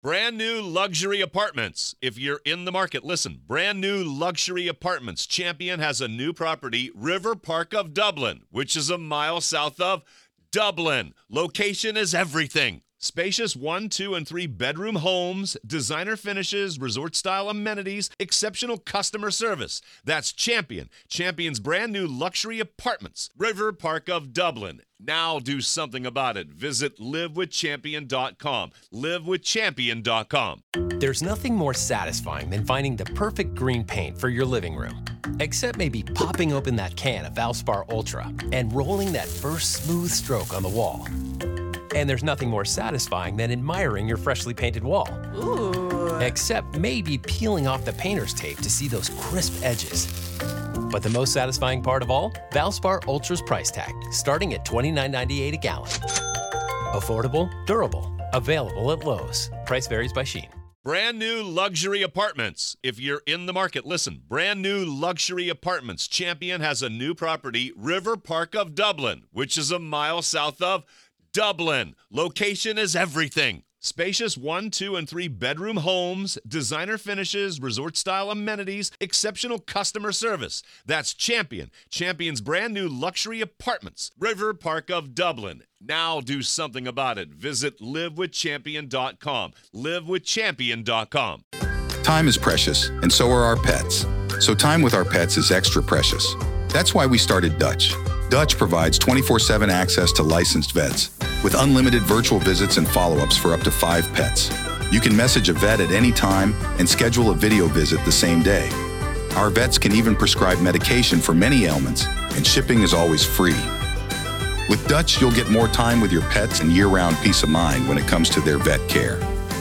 Brand new luxury apartments. If you're in the market, listen. Brand new luxury apartments. Champion has a new property, River Park of Dublin, which is a mile south of Dublin. Location is everything. Spacious 1, 2, and 3 bedroom homes, designer finishes, resort-style amenities, exceptional customer service. That's Champion. Champion's brand new luxury apartments, River Park of Dublin. Now do something about it. Visit livewithchampion.com. livewithchampion.com. There's nothing more satisfying than finding the perfect green paint for your living room. Except maybe popping open that can of Valspar Ultra and rolling that first smooth stroke on the wall. And there's nothing more satisfying than admiring your freshly painted wall. Ooh. Except maybe peeling off the painter's tape to see those crisp edges. But the most satisfying part of all? Valspar Ultra's price tag, starting at $29.98 a gallon. Affordable, durable, available at Lowe's. Price varies by Shein. Brand new luxury apartments. If you're in the market, listen. Brand new luxury apartments. Champion has a new property, River Park of Dublin, which is a mile south of Dublin. Location is everything. Spacious 1, 2, and 3 bedroom homes, designer finishes, resort-style amenities, exceptional customer service. That's Champion. Champion's brand new luxury apartments, River Park of Dublin. Now do something about it. Visit livewithchampion.com. livewithchampion.com. Time is precious, and so are our pets. So time with our pets is extra precious. That's why we started Dutch. Dutch provides 24/7 access to licensed vets with unlimited virtual visits and follow-ups for up to 5 pets. You can message a vet at any time and schedule a video visit the same day. Our vets can even prescribe medication for many ailments, and shipping is always free. With Dutch, you'll get more time with your pets and year-round peace of mind when it comes to their vet care.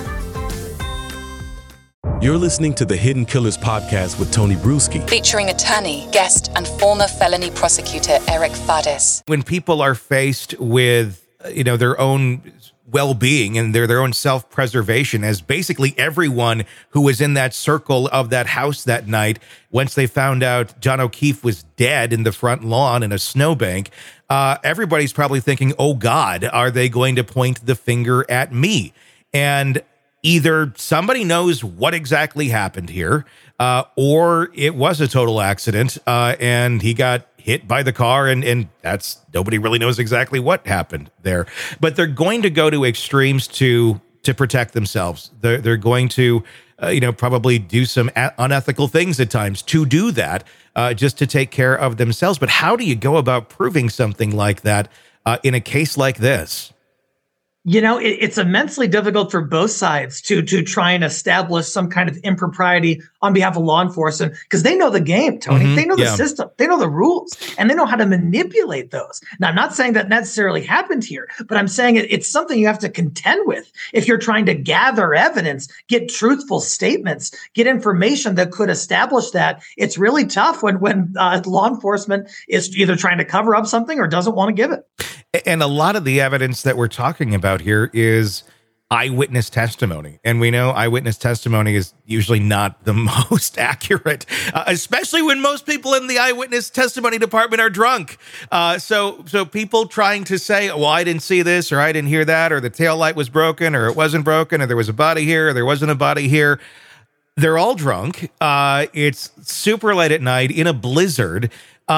You're listening to the Hidden Killers podcast with Tony Bruschi. Featuring attorney, guest, and former felony prosecutor Eric Fadis. When people are faced with, their own well-being and their own self-preservation, as basically everyone who was in that circle of that house that night, once they found out John O'Keefe was dead in the front lawn in a snowbank, everybody's probably thinking, oh God, are they going to point the finger at me? And either somebody knows what exactly happened here, or it was a total accident, and he got hit by the car, and that's, nobody really knows exactly what happened there. But they're going to go to extremes to protect themselves. They're going to, probably do some unethical things at times to do that, just to take care of themselves. But how do you go about proving something like that in a case like this? It's immensely difficult for both sides to try and establish some kind of impropriety on behalf of law enforcement, because they know the game, Tony. They know the system. They know the rules, and they know how to manipulate those. Now, I'm not saying that necessarily happened here, but I'm saying it's something you have to contend with if you're trying to gather evidence, get truthful statements, get information that could establish that. It's really tough when law enforcement is either trying to cover up something or doesn't want to give it. And a lot of the evidence that we're talking about here is eyewitness testimony. And we know eyewitness testimony is usually not the most accurate, especially when most people in the eyewitness testimony department are drunk. So people trying to say, well, I didn't see this, or I didn't hear that, or the taillight was broken, or it wasn't broken, or there was a body here, or there wasn't a body here. They're all drunk. It's super late at night in a blizzard.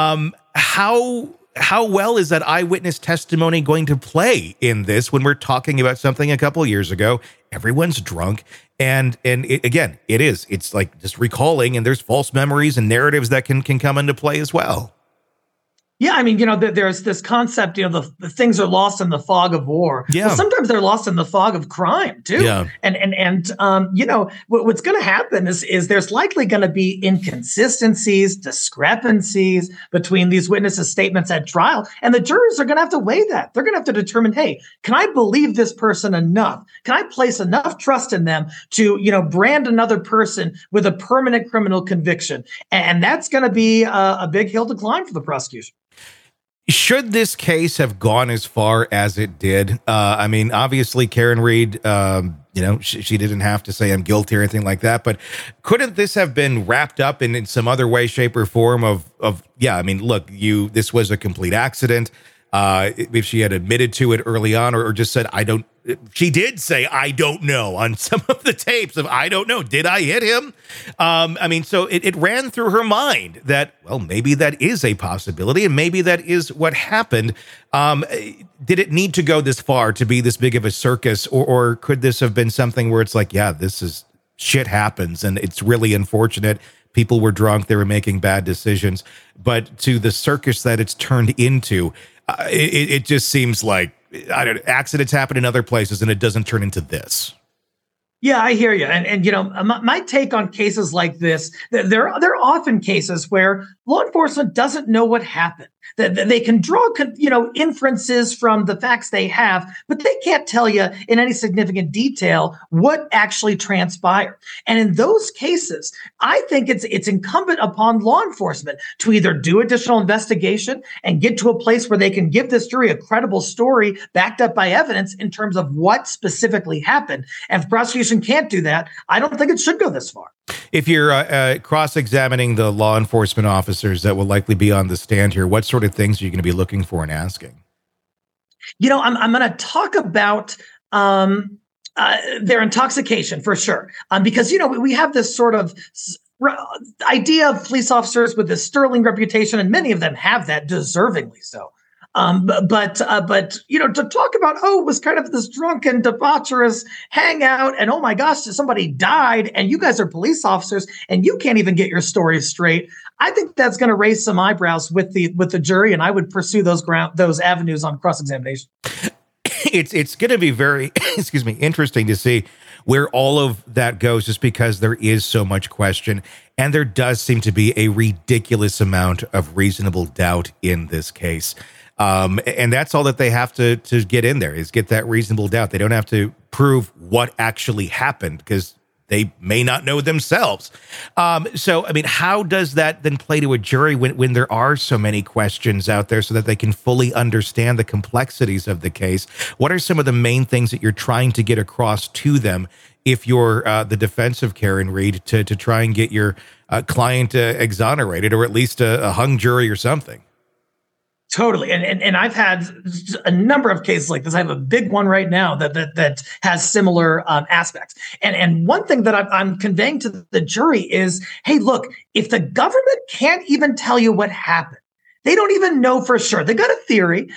How well is that eyewitness testimony going to play in this when we're talking about something a couple years ago? Everyone's drunk. And it's like just recalling, and there's false memories and narratives that can come into play as well. Yeah, I mean, there's this concept, the things are lost in the fog of war. Yeah. Well, sometimes they're lost in the fog of crime too. Yeah. And what's going to happen is there's likely going to be inconsistencies, discrepancies between these witnesses' statements at trial, and the jurors are going to have to weigh that. They're going to have to determine, hey, can I believe this person enough? Can I place enough trust in them to, brand another person with a permanent criminal conviction? And that's going to be a big hill to climb for the prosecution. Should this case have gone as far as it did? I mean, obviously, Karen Read, she didn't have to say I'm guilty or anything like that. But couldn't this have been wrapped up in some other way, shape, or form look, this was a complete accident. If she had admitted to it early on, or just said, I don't, she did say, I don't know, on some of the tapes of, I don't know, did I hit him? I mean, so it ran through her mind that, well, maybe that is a possibility, and maybe that is what happened. Did it need to go this far to be this big of a circus, or could this have been something where it's like, yeah, this is, shit happens, and it's really unfortunate. People were drunk, they were making bad decisions, but to the circus that it's turned into, it just seems like, I don't know, accidents happen in other places and it doesn't turn into this. Yeah, I hear you. And you know, my take on cases like this, there are often cases where law enforcement doesn't know what happened. They can draw, inferences from the facts they have, but they can't tell you in any significant detail what actually transpired. And in those cases, I think it's incumbent upon law enforcement to either do additional investigation and get to a place where they can give this jury a credible story backed up by evidence in terms of what specifically happened. And if prosecution can't do that, I don't think it should go this far. If you're cross-examining the law enforcement officers that will likely be on the stand here, what sort of things are you going to be looking for and asking? You know, I'm going to talk about their intoxication for sure, because, you know, we have this sort of idea of police officers with this sterling reputation, and many of them have that, deservingly so. But you know, to talk about, it was kind of this drunken, debaucherous hangout, and oh my gosh, somebody died, and you guys are police officers, and you can't even get your stories straight. I think that's going to raise some eyebrows with the jury, and I would pursue those avenues on cross-examination. It's going to be very, interesting to see where all of that goes, just because there is so much question, and there does seem to be a ridiculous amount of reasonable doubt in this case. And that's all that they have to get in there, is get that reasonable doubt. They don't have to prove what actually happened, because they may not know themselves. So, I mean, how does that then play to a jury when there are so many questions out there, so that they can fully understand the complexities of the case? What are some of the main things that you're trying to get across to them if you're the defense of Karen Read, to try and get your client exonerated, or at least a hung jury or something? Totally. And I've had a number of cases like this. I have a big one right now that has similar aspects. And one thing that I'm conveying to the jury is, hey, look, if the government can't even tell you what happened, they don't even know for sure. They got a theory,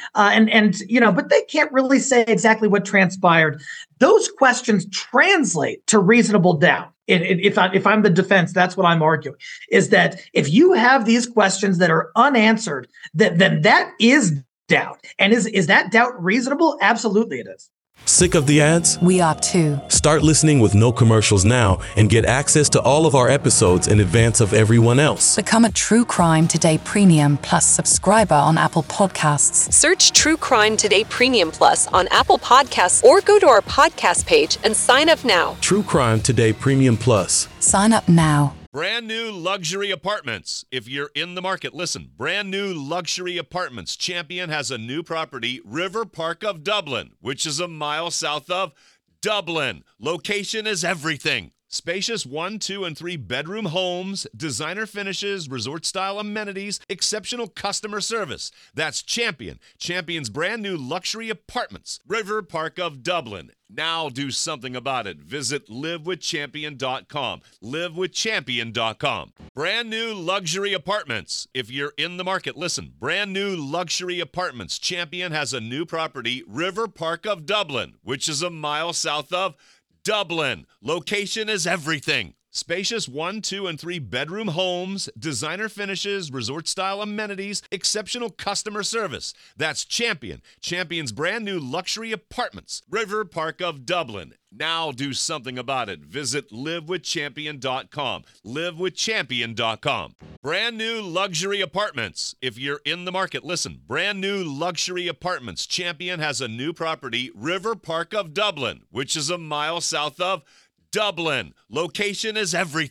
but they can't really say exactly what transpired. Those questions translate to reasonable doubt. If I'm the defense, that's what I'm arguing, is that if you have these questions that are unanswered, then that is doubt. And is that doubt reasonable? Absolutely it is. Sick of the ads? We are too. Start listening with no commercials now and get access to all of our episodes in advance of everyone else. Become a True Crime Today Premium Plus subscriber on Apple Podcasts. Search True Crime Today Premium Plus on Apple Podcasts, or go to our podcast page and sign up now. True Crime Today Premium Plus. Sign up now. Brand new luxury apartments. If you're in the market, listen. Brand new luxury apartments. Champion has a new property, River Park of Dublin, which is a mile south of Dublin. Location is everything. Spacious 1, 2, and 3 bedroom homes, designer finishes, resort-style amenities, exceptional customer service. That's Champion. Champion's brand new luxury apartments, River Park of Dublin. Now do something about it. Visit livewithchampion.com. Livewithchampion.com. Brand new luxury apartments. If you're in the market, listen. Brand new luxury apartments. Champion has a new property, River Park of Dublin, which is a mile south of Dublin. Location is everything. Spacious 1, 2, and 3 bedroom homes, designer finishes, resort-style amenities, exceptional customer service. That's Champion. Champion's brand new luxury apartments, River Park of Dublin. Now do something about it. Visit livewithchampion.com. Livewithchampion.com. Brand new luxury apartments. If you're in the market, listen. Brand new luxury apartments. Champion has a new property, River Park of Dublin, which is a mile south of Dublin. Location is everything.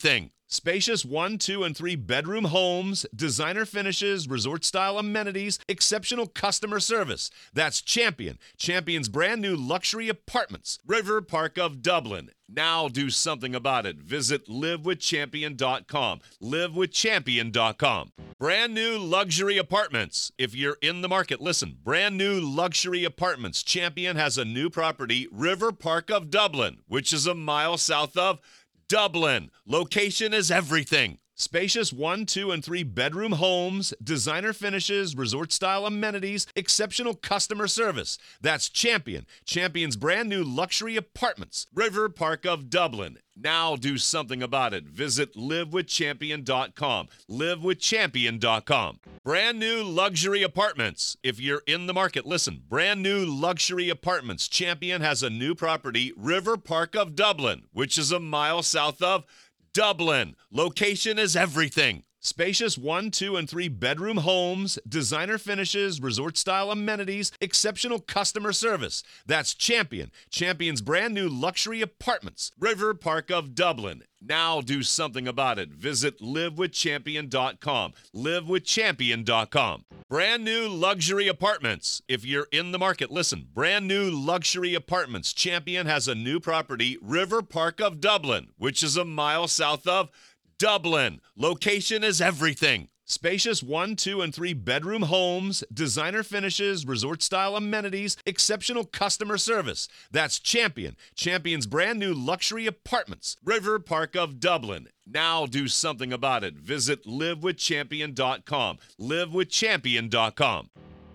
Spacious 1, 2, and 3 bedroom homes, designer finishes, resort-style amenities, exceptional customer service. That's Champion. Champion's brand new luxury apartments. River Park of Dublin. Now do something about it. Visit livewithchampion.com. Livewithchampion.com. Brand new luxury apartments. If you're in the market, listen. Brand new luxury apartments. Champion has a new property, River Park of Dublin, which is a mile south of Dublin. Location is everything. Spacious 1, 2, and 3 bedroom homes, designer finishes, resort-style amenities, exceptional customer service. That's Champion. Champion's brand new luxury apartments. River Park of Dublin. Now do something about it. Visit livewithchampion.com. Livewithchampion.com. Brand new luxury apartments. If you're in the market, listen. Brand new luxury apartments. Champion has a new property, River Park of Dublin, which is a mile south of Dublin. Location is everything. Spacious 1, 2, and 3 bedroom homes, designer finishes, resort-style amenities, exceptional customer service. That's Champion. Champion's brand new luxury apartments. River Park of Dublin. Now do something about it. Visit livewithchampion.com. Livewithchampion.com. Brand new luxury apartments. If you're in the market, listen. Brand new luxury apartments. Champion has a new property, River Park of Dublin, which is a mile south of Dublin. Location is everything. Spacious 1, 2, and 3 bedroom homes, designer finishes, resort-style amenities, exceptional customer service. That's Champion. Champion's brand new luxury apartments. River Park of Dublin. Now do something about it. Visit livewithchampion.com. Livewithchampion.com.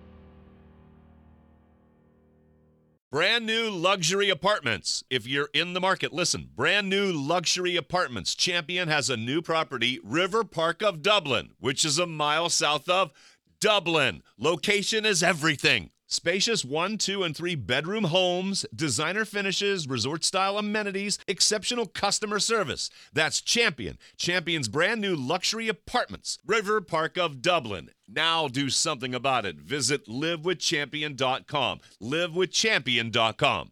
Brand new luxury apartments. If you're in the market, listen. Brand new luxury apartments. Champion has a new property, River Park of Dublin, which is a mile south of Dublin. Location is everything. Spacious 1, 2, and 3 bedroom homes, designer finishes, resort-style amenities, exceptional customer service. That's Champion. Champion's brand new luxury apartments. River Park of Dublin. Now do something about it. Visit livewithchampion.com. Livewithchampion.com.